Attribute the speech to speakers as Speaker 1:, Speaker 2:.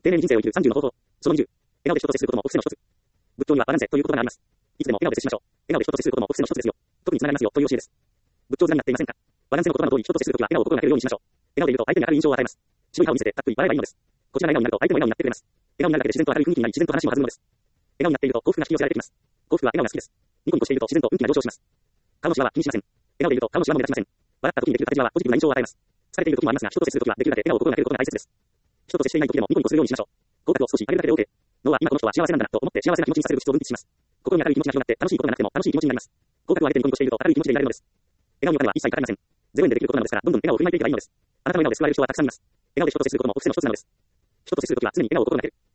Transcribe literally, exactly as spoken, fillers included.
Speaker 1: 丁寧に人生を生きるさんじゅうの方法。そのにじゅう。笑顔で人と接することもお布施の一つ。仏教にはバランセという言葉があります。いつでも笑顔で接しましょう。笑顔で人と接することもお布施の一つですよ。特につながりますよという教えです。仏教面になっていませんか？バランスの言葉の通り人と接するときは笑顔を心がけるようにしましょう。笑顔でいると相手に明るい印象を与えます。白い顔を見せてたっぷり笑えばいいのです。こちらが笑顔になると相手も笑顔になってくれます。笑顔になるだけで自然と明るい雰囲気になり自然と話も弾むのです。笑顔になっていると幸福が引き寄せられてきます。幸福は笑顔が好きです。ニコニコしていると自然と運気が上昇します。顔のシワは気にしません。笑顔でいると顔のシワも目立ちません。笑った時にできる形はポジティブな印象を与えます。疲れている時もありますが、人と接する時はできるだけ笑顔を心がけることが大切です。人と接していない時でもニコニコするようにしましょう。口角を少し上げるだけで OK。脳は今この人は幸せなんだなと思って幸せな気持ちにさせる物質を分泌します。心に明るい気持ちが広がって楽しいことがなくても楽しい気持ちになります。口角を上げてニコニコしていると明るい気持ちでいられるのです。笑顔にお金は一切かかりません。ゼロ円でできることなのですから、どんどん笑顔を振りまいていけばいいのです。あなたの笑顔で救われる人はたくさんいます。笑顔で人と接することもお布施の一つなのです。人と接するときは常に笑顔を心がける。